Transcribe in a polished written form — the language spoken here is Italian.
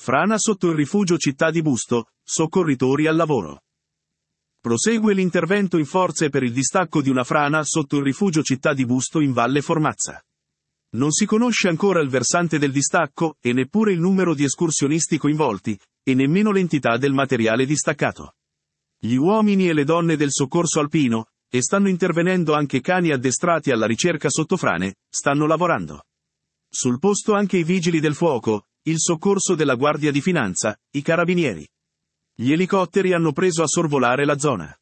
Frana sotto il rifugio Città di Busto, soccorritori al lavoro. Prosegue l'intervento in forze per il distacco di una frana sotto il rifugio Città di Busto in Valle Formazza. Non si conosce ancora il versante del distacco, e neppure il numero di escursionisti coinvolti, e nemmeno l'entità del materiale distaccato. Gli uomini e le donne del soccorso alpino, e stanno intervenendo anche cani addestrati alla ricerca sotto frane, stanno lavorando. Sul posto anche i vigili del fuoco, il soccorso della Guardia di Finanza, i carabinieri. Gli elicotteri hanno preso a sorvolare la zona.